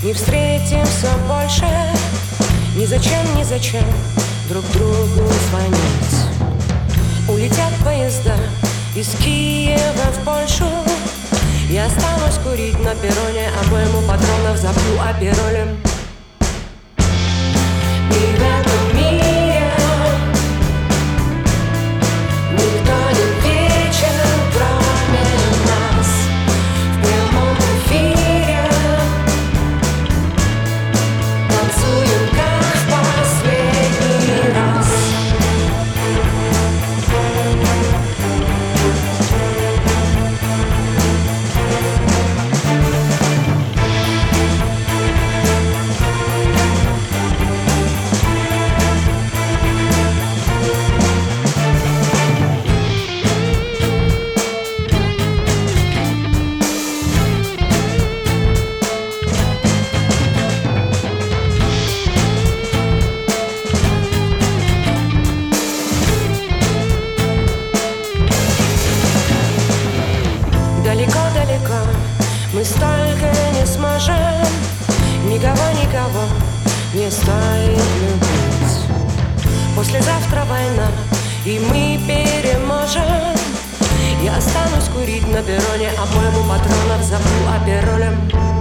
Не встретимся больше, ни зачем друг другу звонить. Улетят поезда из Киева в Польшу. Я останусь курить на перроне, обойму патронов забью аперолем. И в этом мире никто не вечен, кроме нас. В прямом эфире танцуем, как в последний раз. Далеко-далеко мы столько не сможем. Никого не стоит любить. Послезавтра война, и мы переможем. Я останусь курить на перроне, обойму патронов забью аперолем.